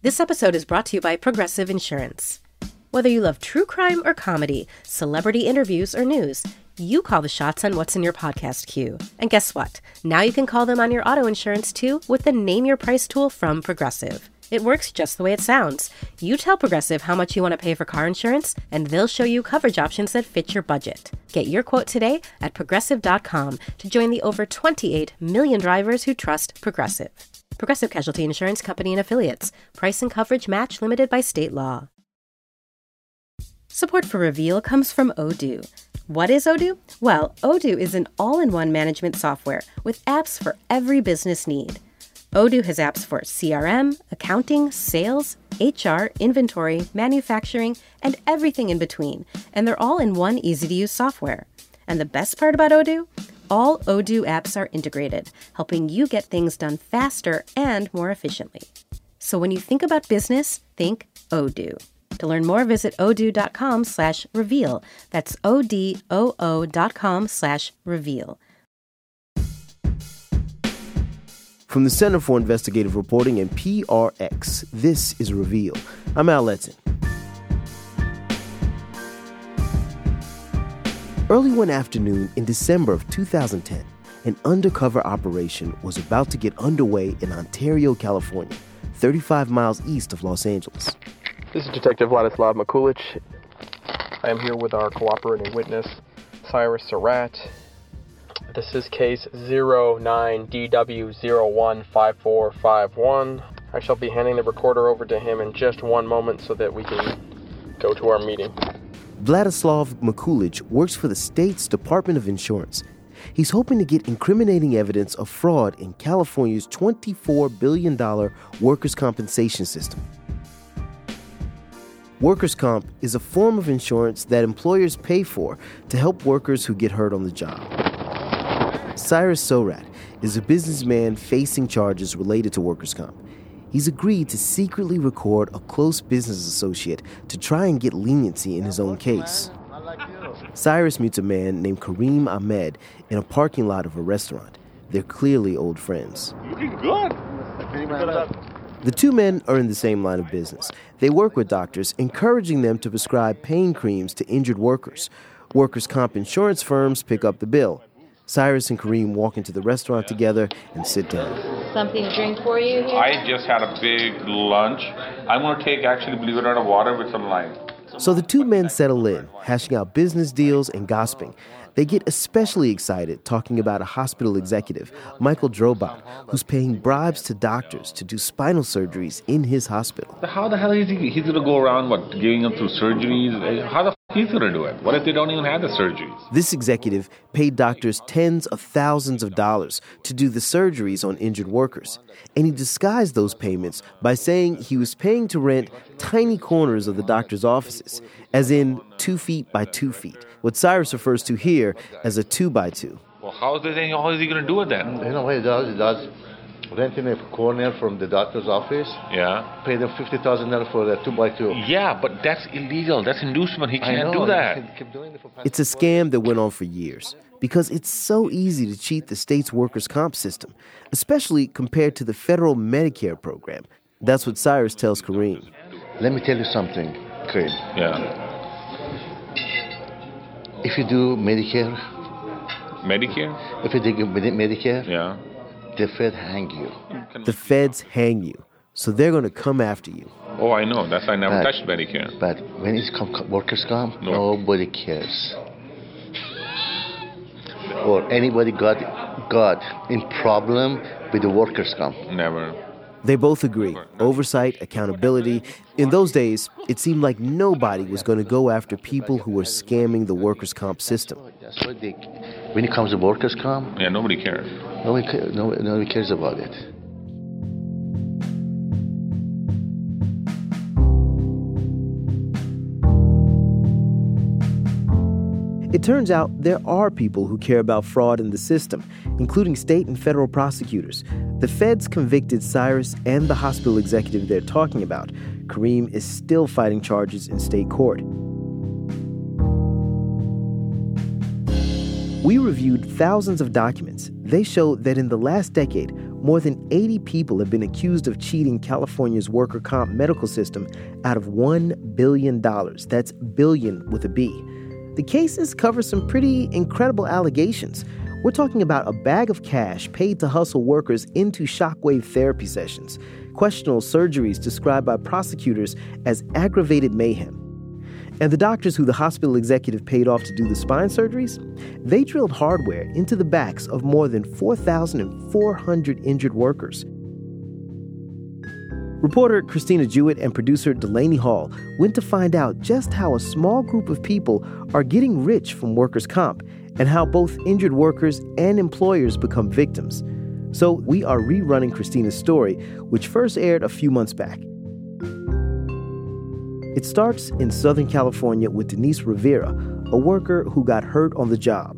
This episode is brought to you by Progressive Insurance. Whether you love true crime or comedy, celebrity interviews or news, you call the shots on what's in your podcast queue. And guess what? Now you can call them on your auto insurance too with the Name Your Price tool from Progressive. It works just the way it sounds. You tell Progressive how much you want to pay for car insurance, and they'll show you coverage options that fit your budget. Get your quote today at Progressive.com to join the over 28 million drivers who trust Progressive. Progressive Casualty Insurance Company and Affiliates. Price and coverage match limited by state law. Support for Reveal comes from Odoo. What is Odoo? Well, Odoo is an all-in-one management software with apps for every business need. Odoo has apps for CRM, accounting, sales, HR, inventory, manufacturing, and everything in between, and they're all in one easy-to-use software. And the best part about Odoo? All Odoo apps are integrated, helping you get things done faster and more efficiently. So when you think about business, think Odoo. To learn more, visit odoo.com/reveal. That's odoo.com/reveal. From the Center for Investigative Reporting and PRX, this is Reveal. I'm Al Letson. Early one afternoon in December of 2010, an undercover operation was about to get underway in Ontario, California, 35 miles east of Los Angeles. This is Detective Vladislav Mikulich. I am here with our cooperating witness, Cyrus Surratt. This is case 09DW015451. I shall be handing the recorder over to him in just one moment so that we can go to our meeting. Vladislav Mikulich works for the state's Department of Insurance. He's hoping to get incriminating evidence of fraud in California's $24 billion workers' compensation system. Workers' comp is a form of insurance that employers pay for to help workers who get hurt on the job. Cyrus Surratt is a businessman facing charges related to workers' comp. He's agreed to secretly record a close business associate to try and get leniency in his own case. Cyrus meets a man named Kareem Ahmed in a parking lot of a restaurant. They're clearly old friends. Looking good. The two men are in the same line of business. They work with doctors, encouraging them to prescribe pain creams to injured workers. Workers' comp insurance firms pick up the bill. Cyrus and Kareem walk into the restaurant together and sit down. Something to drink for you here? I just had a big lunch. I'm going to take, actually, believe it or not, water with some lime. So the two men settle in, hashing out business deals and gossiping. They get especially excited talking about a hospital executive, Michael Drobot, who's paying bribes to doctors to do spinal surgeries in his hospital. How the hell is he? He's going to go around, giving them through surgeries? How the he's going to do it? What if they don't even have the surgeries? This executive paid doctors tens of thousands of dollars to do the surgeries on injured workers. And he disguised those payments by saying he was paying to rent tiny corners of the doctor's offices, as in 2 feet by 2 feet, what Cyrus refers to here as a 2x2. Well, how is he going to do it then? You know what he does? He does renting a corner from the doctor's office. Yeah. Pay them $50,000 for the 2x2. Yeah, but that's illegal. That's inducement. He can't do that. It's a scam that went on for years because it's so easy to cheat the state's workers' comp system, especially compared to the federal Medicare program. That's what Cyrus tells Kareem. Let me tell you something, Kareem. Yeah. If you do Medicare? If you do Medicare? Yeah. The Fed hang you. The feds hang you, so they're going to come after you. Oh, I know. That's why I never touched Medicare. But when it's workers' comp, nobody cares. Or anybody got in problem with the workers' comp. Never. They both agree. Oversight, accountability. In those days, it seemed like nobody was going to go after people who were scamming the workers' comp system. That's what when it comes to workers' comp, yeah, nobody cares. Nobody cares about it. It turns out there are people who care about fraud in the system, including state and federal prosecutors. The feds convicted Cyrus and the hospital executive they're talking about. Kareem is still fighting charges in state court. We reviewed thousands of documents. They show that in the last decade, more than 80 people have been accused of cheating California's worker comp medical system out of $1 billion. That's billion with a B. The cases cover some pretty incredible allegations. We're talking about a bag of cash paid to hustle workers into shockwave therapy sessions, questionable surgeries described by prosecutors as aggravated mayhem. And the doctors who the hospital executive paid off to do the spine surgeries, they drilled hardware into the backs of more than 4,400 injured workers. Reporter Christina Jewett and producer Delaney Hall went to find out just how a small group of people are getting rich from workers' comp and how both injured workers and employers become victims. So we are rerunning Christina's story, which first aired a few months back. It starts in Southern California with Denise Rivera, a worker who got hurt on the job.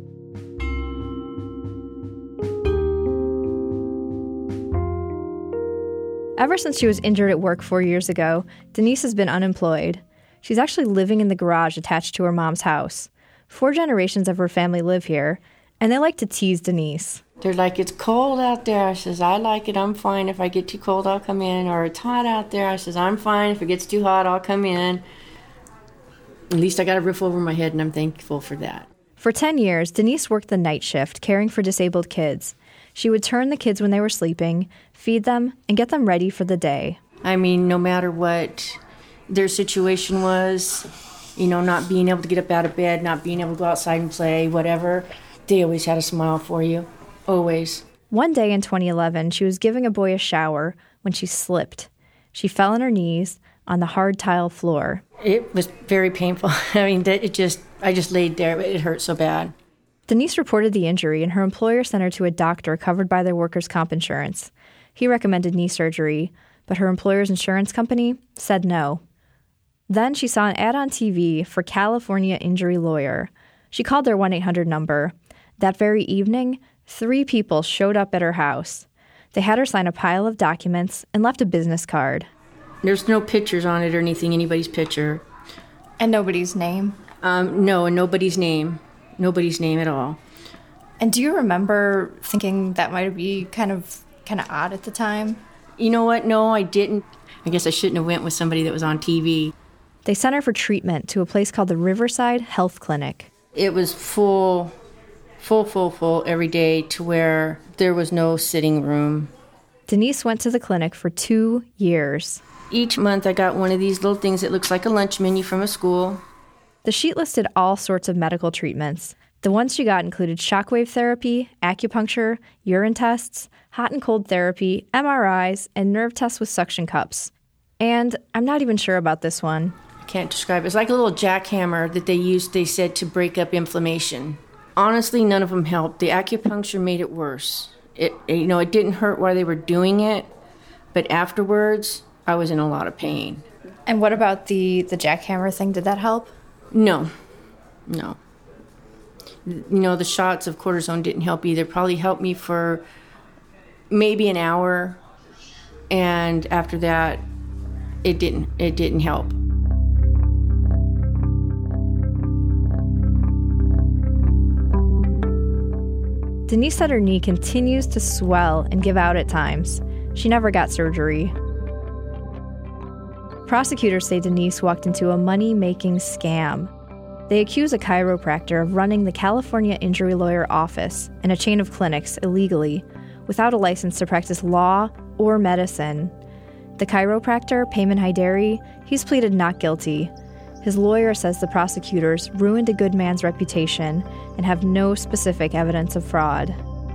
Ever since she was injured at work 4 years ago, Denise has been unemployed. She's actually living in the garage attached to her mom's house. 4 generations of her family live here, and they like to tease Denise. They're like, it's cold out there. I says, I like it. I'm fine. If I get too cold, I'll come in. Or it's hot out there. I says, I'm fine. If it gets too hot, I'll come in. At least I got a roof over my head, and I'm thankful for that. For 10 years, Denise worked the night shift, caring for disabled kids. She would turn the kids when they were sleeping, feed them, and get them ready for the day. I mean, no matter what their situation was, not being able to get up out of bed, not being able to go outside and play, whatever, they always had a smile for you. Always. One day in 2011, she was giving a boy a shower when she slipped. She fell on her knees on the hard tile floor. It was very painful. I mean, I just laid there. It hurt so bad. Denise reported the injury, and her employer sent her to a doctor covered by their workers' comp insurance. He recommended knee surgery, but her employer's insurance company said no. Then she saw an ad on TV for California Injury Lawyer. She called their 1-800 number. That very evening, 3 people showed up at her house. They had her sign a pile of documents and left a business card. There's no pictures on it or anything, anybody's picture. And nobody's name? No, and nobody's name. Nobody's name at all. And do you remember thinking that might be kind of odd at the time? You know what? No, I didn't. I guess I shouldn't have went with somebody that was on TV. They sent her for treatment to a place called the Riverside Health Clinic. It was full every day to where there was no sitting room. Denise went to the clinic for 2 years. Each month I got one of these little things that looks like a lunch menu from a school. The sheet listed all sorts of medical treatments. The ones she got included shockwave therapy, acupuncture, urine tests, hot and cold therapy, MRIs, and nerve tests with suction cups. And I'm not even sure about this one. I can't describe it. It's like a little jackhammer that they said, to break up inflammation. Honestly, none of them helped. The acupuncture made it worse. It didn't hurt while they were doing it, but afterwards, I was in a lot of pain. And what about the jackhammer thing? Did that help? No. The shots of cortisone didn't help either. Probably helped me for maybe an hour, and after that, it didn't help. Denise said her knee continues to swell and give out at times. She never got surgery. Prosecutors say Denise walked into a money-making scam. They accuse a chiropractor of running the California Injury Lawyer office and a chain of clinics illegally, without a license to practice law or medicine. The chiropractor, Payman Haidari, he's pleaded not guilty. His lawyer says the prosecutors ruined a good man's reputation and have no specific evidence of fraud.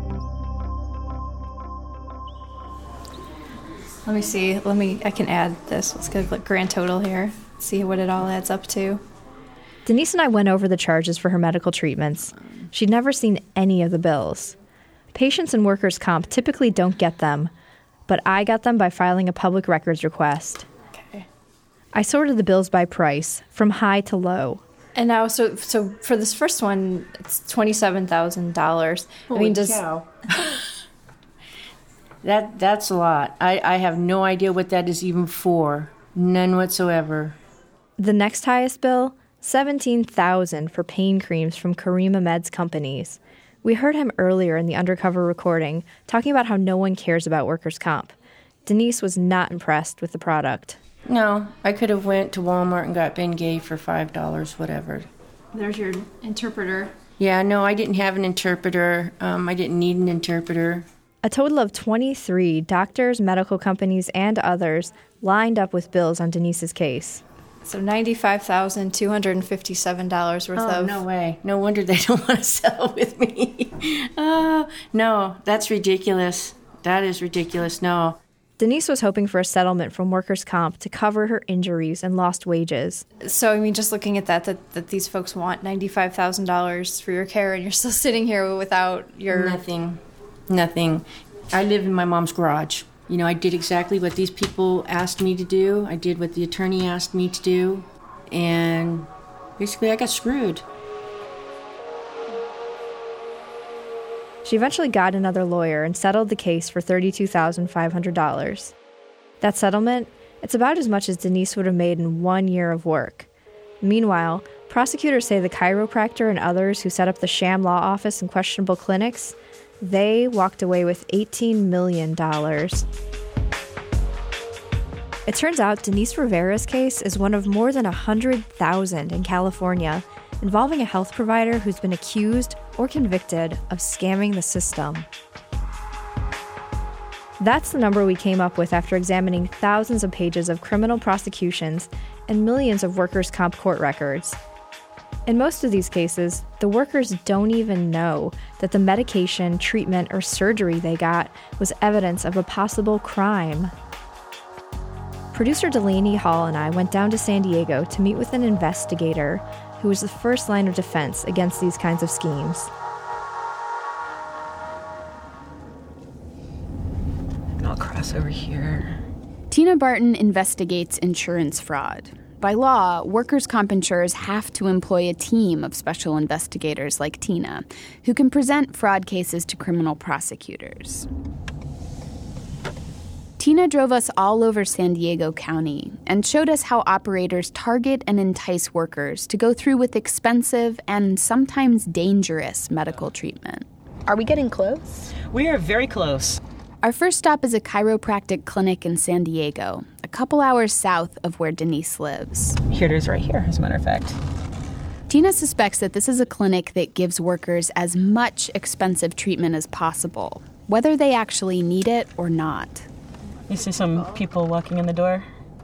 Let me see. I can add this. Let's get a grand total here. See what it all adds up to. Denise and I went over the charges for her medical treatments. She'd never seen any of the bills. Patients and workers' comp typically don't get them, but I got them by filing a public records request. Okay. I sorted the bills by price, from high to low. And now, so for this first one, it's $27,000. Holy cow. That's a lot. I have no idea what that is even for. None whatsoever. The next highest bill, $17,000 for pain creams from Karima Meds companies. We heard him earlier in the undercover recording talking about how no one cares about workers' comp. Denise was not impressed with the product. No, I could have went to Walmart and got Bengay for $5, whatever. There's your interpreter. Yeah, no, I didn't have an interpreter. I didn't need an interpreter. A total of 23 doctors, medical companies, and others lined up with bills on Denise's case. So $95,257 worth of... Oh, no way. No wonder they don't want to settle with me. No, that's ridiculous. That is ridiculous, no. Denise was hoping for a settlement from workers' comp to cover her injuries and lost wages. So, I mean, just looking at that these folks want $95,000 for your care, and you're still sitting here without your... Nothing. I live in my mom's garage. You know, I did exactly what these people asked me to do. I did what the attorney asked me to do. And basically, I got screwed. She eventually got another lawyer and settled the case for $32,500. That settlement, it's about as much as Denise would have made in 1 year of work. Meanwhile, prosecutors say the chiropractor and others who set up the sham law office and questionable clinics, they walked away with $18 million. It turns out Denise Rivera's case is one of more than 100,000 in California, involving a health provider who's been accused or convicted of scamming the system. That's the number we came up with after examining thousands of pages of criminal prosecutions and millions of workers' comp court records. In most of these cases, the workers don't even know that the medication, treatment, or surgery they got was evidence of a possible crime. Producer Delaney Hall and I went down to San Diego to meet with an investigator who was the first line of defense against these kinds of schemes. I'll cross over here. Tina Barton investigates insurance fraud. By law, workers' comp insurers have to employ a team of special investigators like Tina, who can present fraud cases to criminal prosecutors. Tina drove us all over San Diego County and showed us how operators target and entice workers to go through with expensive and sometimes dangerous medical treatment. Are we getting close? We are very close. Our first stop is a chiropractic clinic in San Diego, a couple hours south of where Denise lives. Here it is right here, as a matter of fact. Tina suspects that this is a clinic that gives workers as much expensive treatment as possible, whether they actually need it or not. You see some people walking in the door?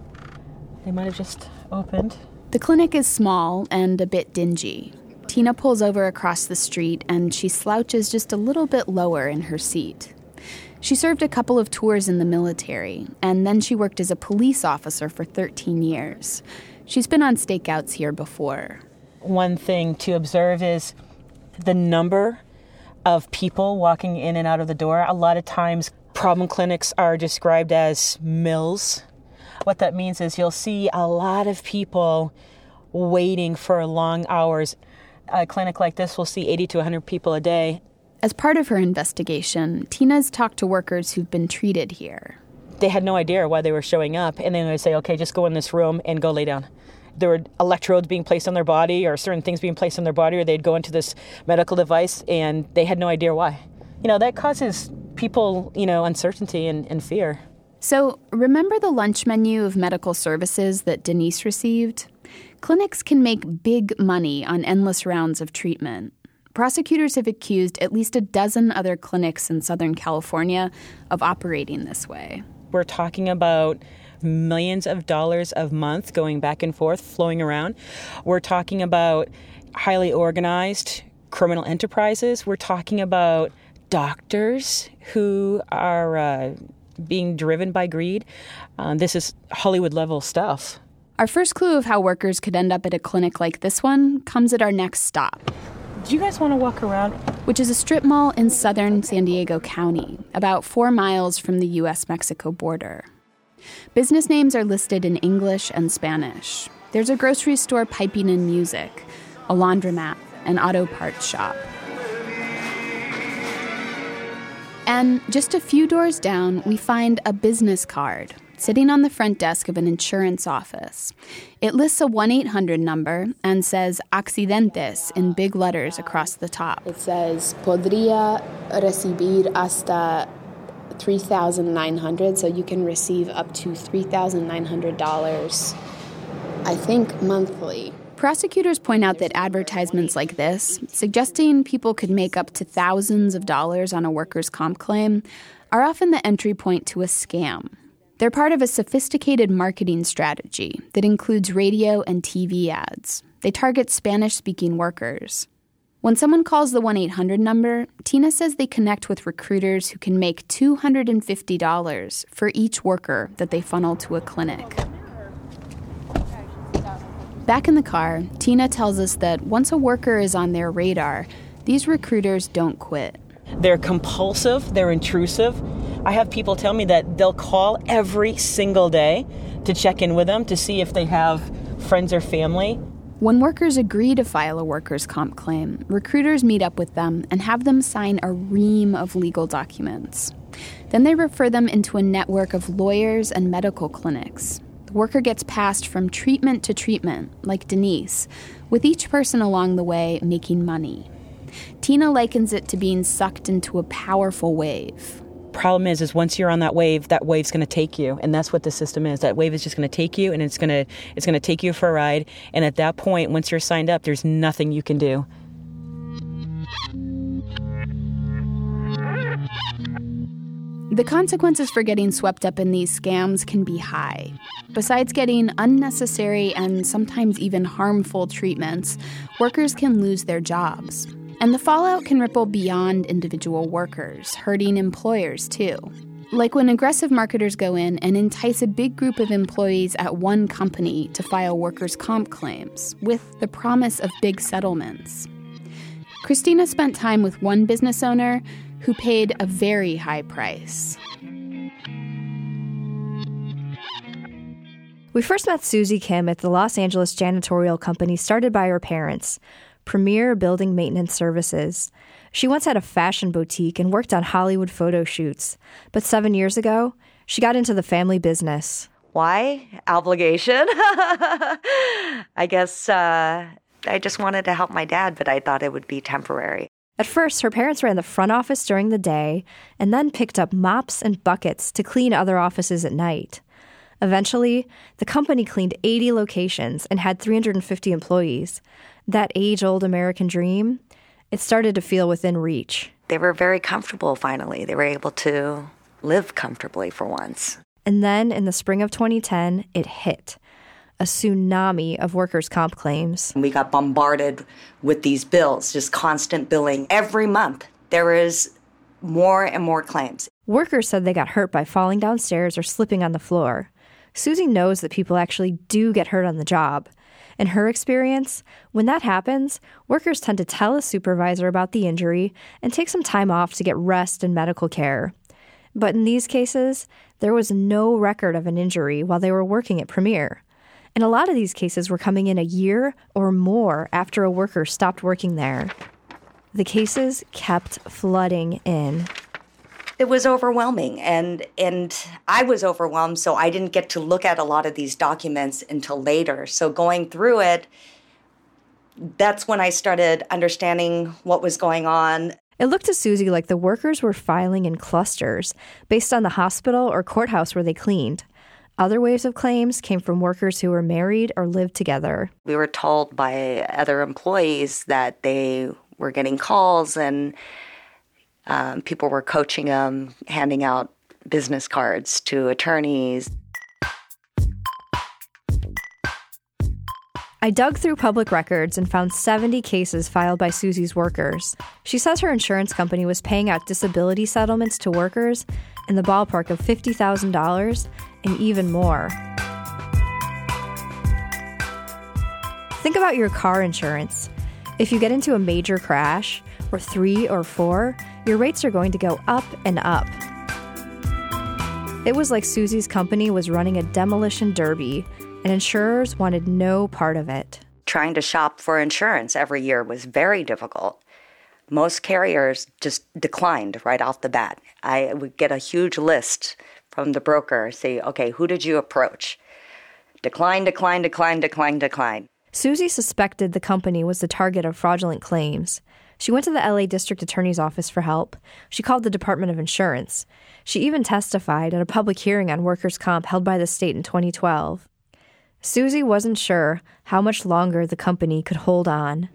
They might have just opened. The clinic is small and a bit dingy. Tina pulls over across the street and she slouches just a little bit lower in her seat. She served a couple of tours in the military, and then she worked as a police officer for 13 years. She's been on stakeouts here before. One thing to observe is the number of people walking in and out of the door. A lot of times, problem clinics are described as mills. What that means is you'll see a lot of people waiting for long hours. A clinic like this will see 80 to 100 people a day. As part of her investigation, Tina's talked to workers who've been treated here. They had no idea why they were showing up, and then they would say, okay, just go in this room and go lay down. There were electrodes being placed on their body or certain things being placed on their body, or they'd go into this medical device, and they had no idea why. You know, that causes people, uncertainty and fear. So, remember the lunch menu of medical services that Denise received? Clinics can make big money on endless rounds of treatment. Prosecutors have accused at least a dozen other clinics in Southern California of operating this way. We're talking about millions of dollars a month going back and forth, flowing around. We're talking about highly organized criminal enterprises. We're talking about doctors who are being driven by greed. This is Hollywood-level stuff. Our first clue of how workers could end up at a clinic like this one comes at our next stop. Do you guys want to walk around? Which is a strip mall in southern San Diego County, about 4 miles from the U.S.-Mexico border. Business names are listed in English and Spanish. There's a grocery store piping in music, a laundromat, an auto parts shop. And just a few doors down, we find a business card sitting on the front desk of an insurance office. It lists a 1-800 number and says accidentes in big letters across the top. It says podría recibir hasta $3,900, so you can receive up to $3,900, I think, monthly. Prosecutors point out that advertisements like this, suggesting people could make up to thousands of dollars on a workers' comp claim, are often the entry point to a scam. They're part of a sophisticated marketing strategy that includes radio and TV ads. They target Spanish-speaking workers. When someone calls the 1-800 number, Tina says they connect with recruiters who can make $250 for each worker that they funnel to a clinic. Back in the car, Tina tells us that once a worker is on their radar, these recruiters don't quit. They're compulsive, they're intrusive. I have people tell me that they'll call every single day to check in with them to see if they have friends or family. When workers agree to file a workers' comp claim, recruiters meet up with them and have them sign a ream of legal documents. Then they refer them into a network of lawyers and medical clinics. The worker gets passed from treatment to treatment, like Denise, with each person along the way making money. Tina likens it to being sucked into a powerful wave. Problem is once you're on that wave's going to take you, and that's what the system is. That wave is just going to take you, and it's going to take you for a ride. And at that point, once you're signed up, there's nothing you can do. The consequences for getting swept up in these scams can be high. Besides getting unnecessary and sometimes even harmful treatments, workers can lose their jobs. And the fallout can ripple beyond individual workers, hurting employers too. Like when aggressive marketers go in and entice a big group of employees at one company to file workers' comp claims, with the promise of big settlements. Christina spent time with one business owner who paid a very high price. We first met Susie Kim at the Los Angeles janitorial company started by her parents, Premier Building Maintenance Services. She once had a fashion boutique and worked on Hollywood photo shoots. But 7 years ago, she got into the family business. Why? Obligation. I guess I just wanted to help my dad, but I thought it would be temporary. At first, her parents ran the front office during the day and then picked up mops and buckets to clean other offices at night. Eventually, the company cleaned 80 locations and had 350 employees. That age-old American dream, it started to feel within reach. They were very comfortable finally. They were able to live comfortably for once. And then, in the spring of 2010, it hit. A tsunami of workers' comp claims. We got bombarded with these bills, just constant billing. Every month, there is more and more claims. Workers said they got hurt by falling downstairs or slipping on the floor. Susie knows that people actually do get hurt on the job. In her experience, when that happens, workers tend to tell a supervisor about the injury and take some time off to get rest and medical care. But in these cases, there was no record of an injury while they were working at Premier. And a lot of these cases were coming in a year or more after a worker stopped working there. The cases kept flooding in. It was overwhelming, and I was overwhelmed, so I didn't get to look at a lot of these documents until later. So going through it, that's when I started understanding what was going on. It looked to Susie like the workers were filing in clusters based on the hospital or courthouse where they cleaned. Other waves of claims came from workers who were married or lived together. We were told by other employees that they were getting calls and people were coaching them, handing out business cards to attorneys. I dug through public records and found 70 cases filed by Susie's workers. She says her insurance company was paying out disability settlements to workers in the ballpark of $50,000 and even more. Think about your car insurance. If you get into a major crash, or 3 or 4, your rates are going to go up and up. It was like Susie's company was running a demolition derby, and insurers wanted no part of it. Trying to shop for insurance every year was very difficult. Most carriers just declined right off the bat. I would get a huge list from the broker. Say, okay, who did you approach? Decline, decline, decline, decline, decline. Susie suspected the company was the target of fraudulent claims. She went to the LA District Attorney's office for help. She called the Department of Insurance. She even testified at a public hearing on workers' comp held by the state in 2012. Susie wasn't sure how much longer the company could hold on.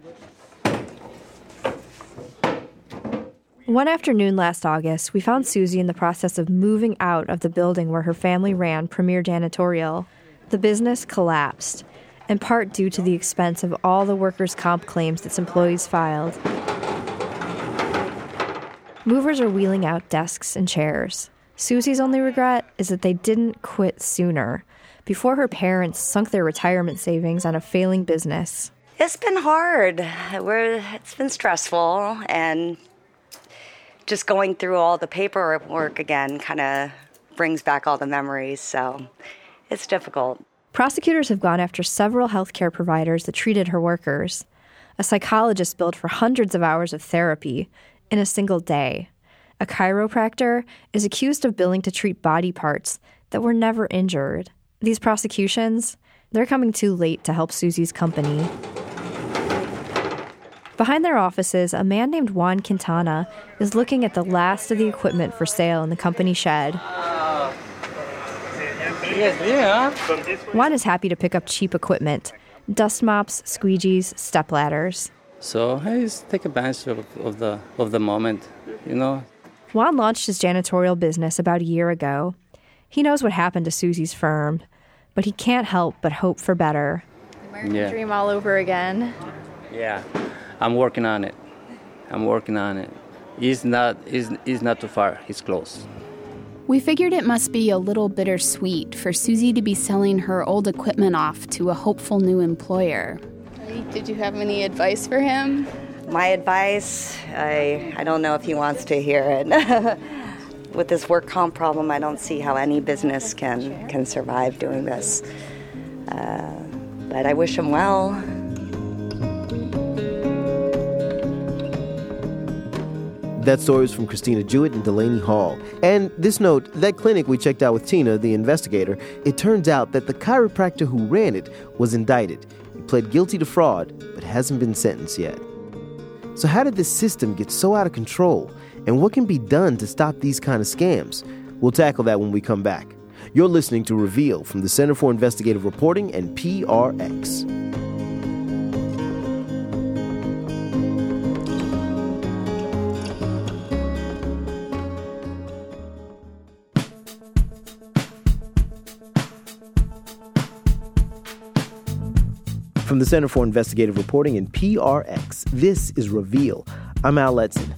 One afternoon last August, we found Susie in the process of moving out of the building where her family ran Premier Janitorial. The business collapsed, in part due to the expense of all the workers' comp claims its employees filed. Movers are wheeling out desks and chairs. Susie's only regret is that they didn't quit sooner, before her parents sunk their retirement savings on a failing business. It's been hard. It's been stressful, and just going through all the paperwork again kind of brings back all the memories, so it's difficult. Prosecutors have gone after several healthcare providers that treated her workers. A psychologist billed for hundreds of hours of therapy in a single day. A chiropractor is accused of billing to treat body parts that were never injured. These prosecutions, they're coming too late to help Susie's company. Behind their offices, a man named Juan Quintana is looking at the last of the equipment for sale in the company shed. Juan is happy to pick up cheap equipment: dust mops, squeegees, step ladders. So I just take advantage of the moment, you know. Juan launched his janitorial business about a year ago. He knows what happened to Susie's firm, but he can't help but hope for better. American dream all over again. Yeah, I'm working on it. It's not too far. It's close. We figured it must be a little bittersweet for Susie to be selling her old equipment off to a hopeful new employer. Did you have any advice for him? My advice, I don't know if he wants to hear it. With this work comp problem, I don't see how any business can survive doing this. But I wish him well. That story is from Christina Jewett and Delaney Hall. And this note, that clinic we checked out with Tina, the investigator, it turns out that the chiropractor who ran it was indicted. He pled guilty to fraud, but hasn't been sentenced yet. So how did this system get so out of control? And what can be done to stop these kind of scams? We'll tackle that when we come back. You're listening to Reveal from the Center for Investigative Reporting and PRX. From the Center for Investigative Reporting and PRX, this is Reveal. I'm Al Letson.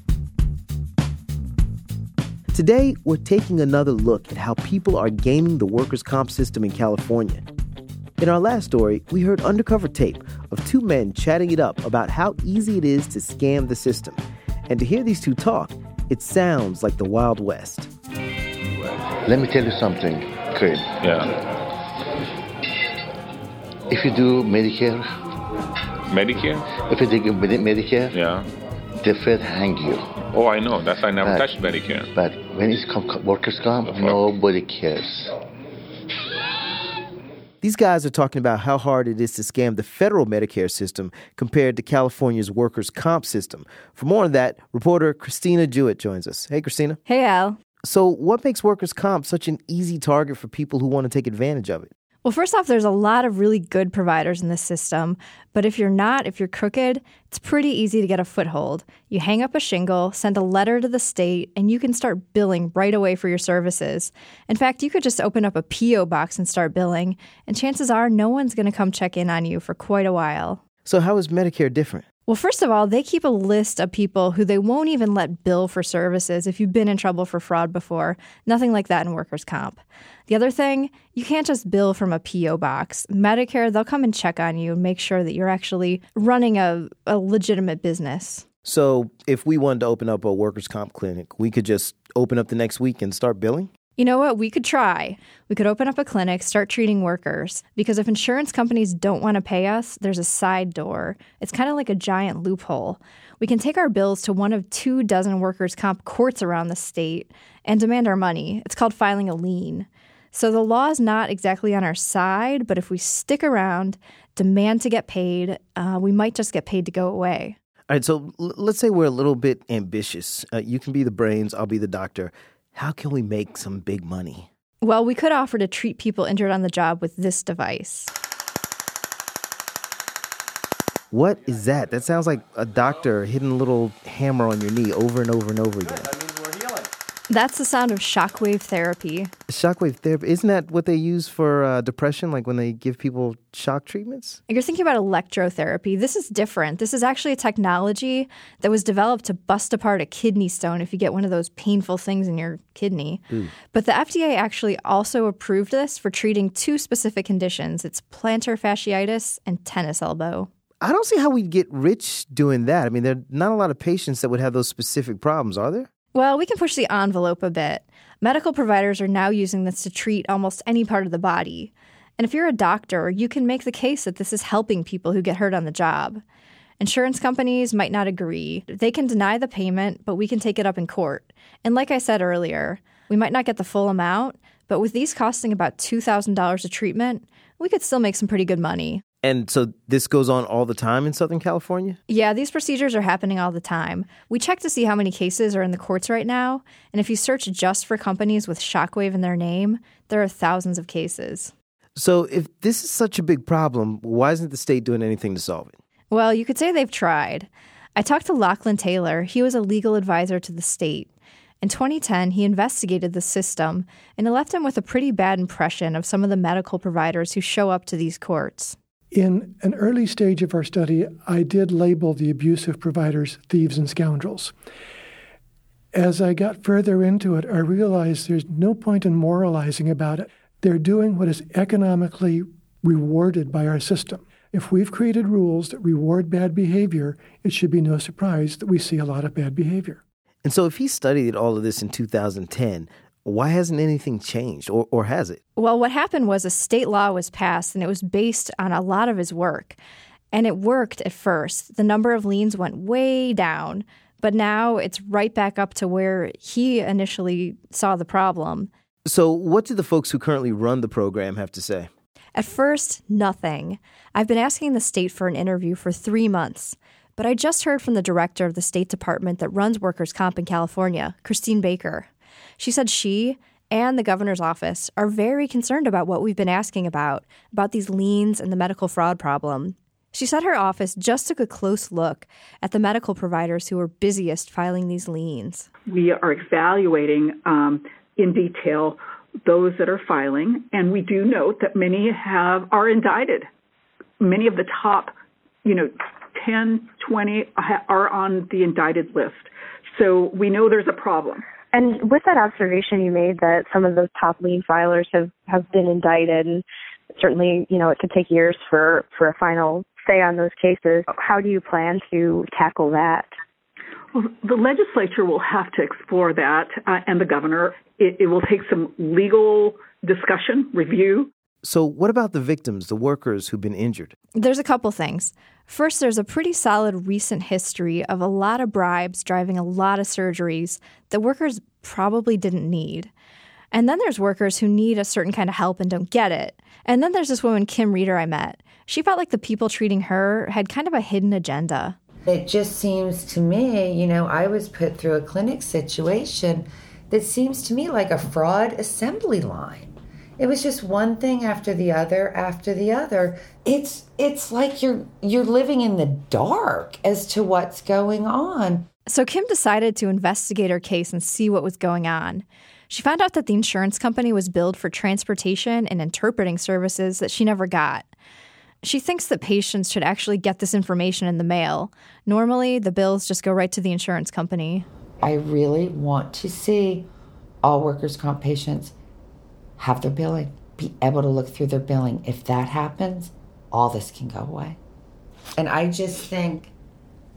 Today, we're taking another look at how people are gaming the workers' comp system in California. In our last story, we heard undercover tape of two men chatting it up about how easy it is to scam the system. And to hear these two talk, it sounds like the Wild West. Let me tell you something, Craig. Yeah. If you do Medicare? If you do Medicare, yeah, the Fed hang you. Oh, I know. I never touched Medicare. But when it's workers' comp, nobody cares. These guys are talking about how hard it is to scam the federal Medicare system compared to California's workers' comp system. For more on that, reporter Christina Jewett joins us. Hey, Christina. Hey, Al. So what makes workers' comp such an easy target for people who want to take advantage of it? Well, first off, there's a lot of really good providers in this system. But if you're crooked, it's pretty easy to get a foothold. You hang up a shingle, send a letter to the state, and you can start billing right away for your services. In fact, you could just open up a P.O. box and start billing, and chances are no one's going to come check in on you for quite a while. So how is Medicare different? Well, first of all, they keep a list of people who they won't even let bill for services if you've been in trouble for fraud before. Nothing like that in workers' comp. The other thing, you can't just bill from a P.O. box. Medicare, they'll come and check on you and make sure that you're actually running a legitimate business. So if we wanted to open up a workers' comp clinic, we could just open up the next week and start billing? You know what? We could try. We could open up a clinic, start treating workers. Because if insurance companies don't want to pay us, there's a side door. It's kind of like a giant loophole. We can take our bills to one of 24 workers' comp courts around the state and demand our money. It's called filing a lien. So the law is not exactly on our side, but if we stick around, demand to get paid, we might just get paid to go away. All right, so let's say we're a little bit ambitious. You can be the brains, I'll be the doctor. How can we make some big money? Well, we could offer to treat people injured on the job with this device. What is that? That sounds like a doctor hitting a little hammer on your knee over and over and over again. That means we're healing. That's the sound of shockwave therapy. Shockwave therapy, isn't that what they use for depression, like when they give people shock treatments? You're thinking about electrotherapy. This is different. This is actually a technology that was developed to bust apart a kidney stone if you get one of those painful things in your kidney. But the FDA actually also approved this for treating 2 specific conditions. It's plantar fasciitis and tennis elbow. I don't see how we'd get rich doing that. I mean, there are not a lot of patients that would have those specific problems, are there? Well, we can push the envelope a bit. Medical providers are now using this to treat almost any part of the body. And if you're a doctor, you can make the case that this is helping people who get hurt on the job. Insurance companies might not agree. They can deny the payment, but we can take it up in court. And like I said earlier, we might not get the full amount, but with these costing about $2,000 a treatment, we could still make some pretty good money. And so this goes on all the time in Southern California? Yeah, these procedures are happening all the time. We check to see how many cases are in the courts right now, and if you search just for companies with Shockwave in their name, there are thousands of cases. So if this is such a big problem, why isn't the state doing anything to solve it? Well, you could say they've tried. I talked to Lachlan Taylor. He was a legal advisor to the state. In 2010, he investigated the system, and it left him with a pretty bad impression of some of the medical providers who show up to these courts. In an early stage of our study, I did label the abusive providers thieves and scoundrels. As I got further into it, I realized there's no point in moralizing about it. They're doing what is economically rewarded by our system. If we've created rules that reward bad behavior, it should be no surprise that we see a lot of bad behavior. And so if he studied all of this in 2010, why hasn't anything changed, or has it? Well, what happened was a state law was passed, and it was based on a lot of his work. And it worked at first. The number of liens went way down, but now it's right back up to where he initially saw the problem. So what do the folks who currently run the program have to say? At first, nothing. I've been asking the state for an interview for 3 months. But I just heard from the director of the State Department that runs workers' comp in California, Christine Baker. She said she and the governor's office are very concerned about what we've been asking about these liens and the medical fraud problem. She said her office just took a close look at the medical providers who were busiest filing these liens. We are evaluating in detail those that are filing, and we do note that many are indicted. Many of the top, 10, 20 are on the indicted list. So we know there's a problem. And with that observation you made that some of those top lien filers have been indicted, and certainly, it could take years for a final say on those cases, how do you plan to tackle that? Well, the legislature will have to explore that, and the governor. It will take some legal discussion, review. So what about the victims, the workers who've been injured? There's a couple things. First, there's a pretty solid recent history of a lot of bribes driving a lot of surgeries that workers probably didn't need. And then there's workers who need a certain kind of help and don't get it. And then there's this woman, Kim Reeder, I met. She felt like the people treating her had kind of a hidden agenda. It just seems to me, I was put through a clinic situation that seems to me like a fraud assembly line. It was just one thing after the other after the other. It's like you're living in the dark as to what's going on. So Kim decided to investigate her case and see what was going on. She found out that the insurance company was billed for transportation and interpreting services that she never got. She thinks that patients should actually get this information in the mail. Normally, the bills just go right to the insurance company. I really want to see all workers' comp patients have their billing, be able to look through their billing. If that happens, all this can go away. And I just think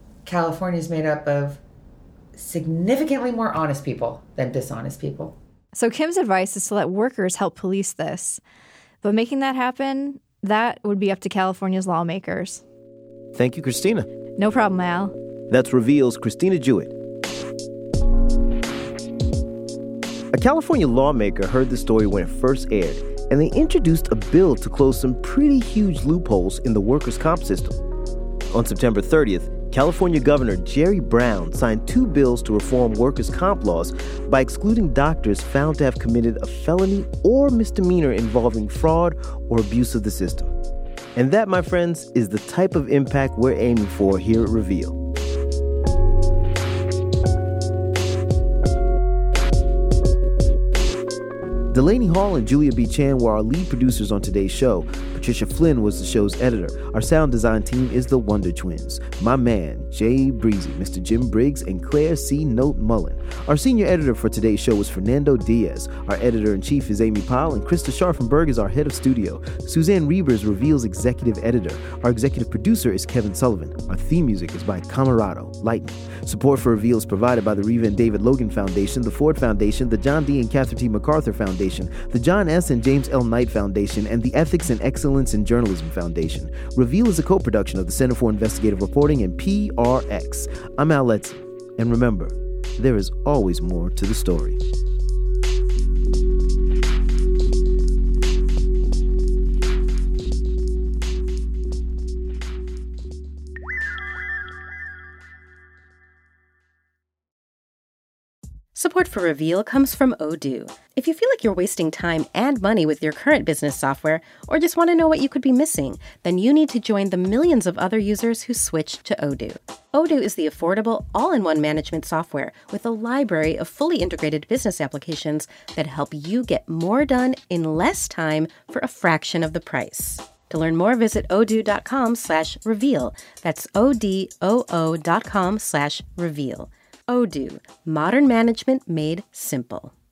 California is made up of significantly more honest people than dishonest people. So Kim's advice is to let workers help police this. But making that happen, that would be up to California's lawmakers. Thank you, Christina. No problem, Al. That's Reveal's Christina Jewett. A California lawmaker heard the story when it first aired, and they introduced a bill to close some pretty huge loopholes in the workers' comp system. On September 30th, California Governor Jerry Brown signed 2 bills to reform workers' comp laws by excluding doctors found to have committed a felony or misdemeanor involving fraud or abuse of the system. And that, my friends, is the type of impact we're aiming for here at Reveal. Delaney Hall and Julia B. Chan were our lead producers on today's show. Patricia Flynn was the show's editor. Our sound design team is the Wonder Twins. My man, Jay Breezy, Mr. Jim Briggs, and Claire C. Note Mullen. Our senior editor for today's show was Fernando Diaz. Our editor-in-chief is Amy Powell, and Krista Scharfenberg is our head of studio. Suzanne Reber is Reveal's executive editor. Our executive producer is Kevin Sullivan. Our theme music is by Camarado, Lightning. Support for Reveal is provided by the Reva and David Logan Foundation, the Ford Foundation, the John D. and Catherine T. MacArthur Foundation, the John S. and James L. Knight Foundation, and the Ethics and Excellence in Journalism Foundation. Reveal is a co-production of the Center for Investigative Reporting and PRX. I'm Al Letson, and remember, there is always more to the story. Support for Reveal comes from Odoo. If you feel like you're wasting time and money with your current business software, or just want to know what you could be missing, then you need to join the millions of other users who switch to Odoo. Odoo is the affordable, all-in-one management software with a library of fully integrated business applications that help you get more done in less time for a fraction of the price. To learn more, visit odoo.com/reveal. That's ODOO.com/reveal. Odoo, modern management made simple.